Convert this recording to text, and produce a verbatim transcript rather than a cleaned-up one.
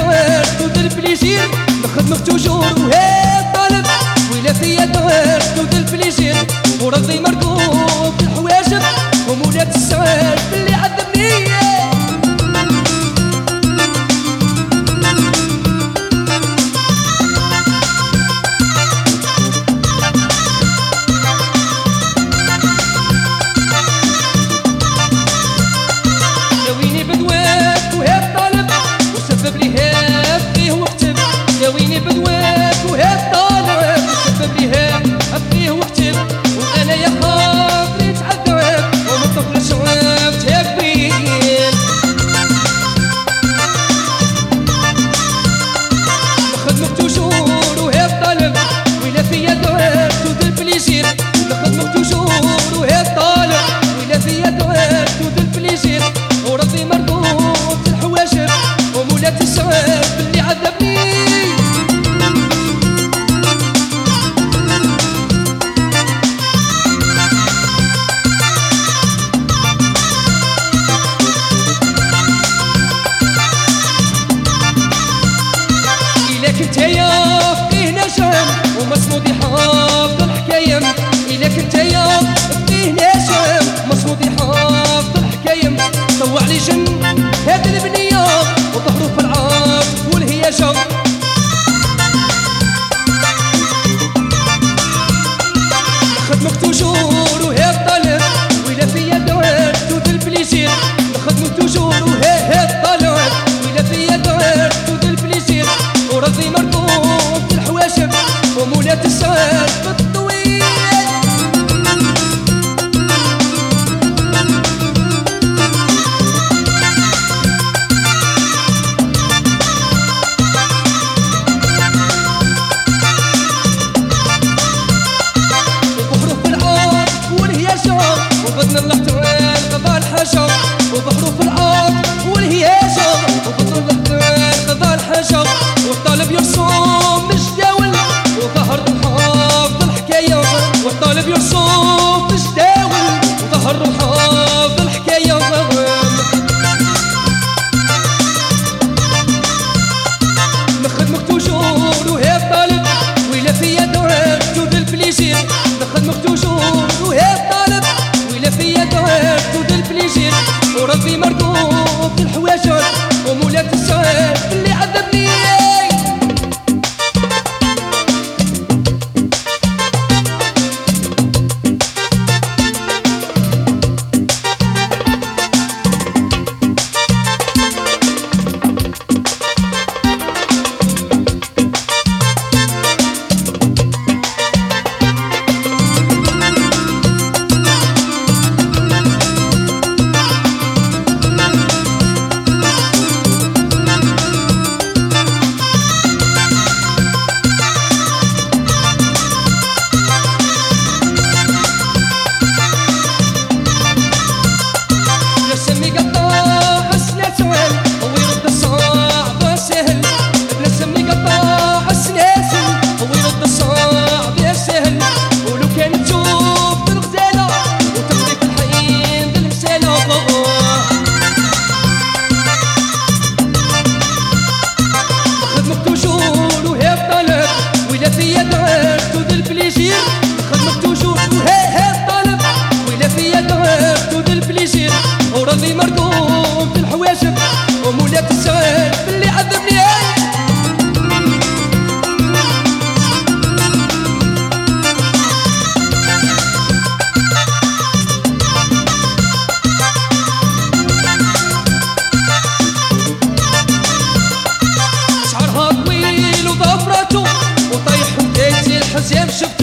درت ودر بليجير نخدمك توجور وهي طالب ويلا فيا درت ودر بليجير ورضي مركوب الحواجب ومولات السعاد اللي عذبني ومصمودي حافظ الحكايم إلا كنت يا فيه ناشم مصمودي حافظ الحكايم طوع لي جن هاد البنية وظهروا في العاص والهياجة نخدمك توجور وهي الطالب وإلا فيا درت ودر بليجير نخدمك توجور وهي الطالب وإلا فيا درت ودر بليجير ورضي مركوب الحواجب ومولات السعاد بالطويل وبحروا في العاط والهياجة وبدنا الاحترام قضاء الحاجة وبحروا في العاط والهياجة وبدنا الاحترام قضاء الحاجة والطالب يرسم مش داول وظهر حافظ الحكاية والطالب يرسم مش داول وظهر حافظ الحكاية نخدمك توجور وهي الطالب وإلا فيا درت ودر بليجير نخدمك توجور وهي الطالب وإلا فيا درت ودر بليجير وربي مركوب الحواجب ومولات السعاد اللي عذبني ورضي مركوب في الحواجب ومولات السعاد اللي عذبني شعرها طويل وضفرته وطيح ودايتي الحزام شفت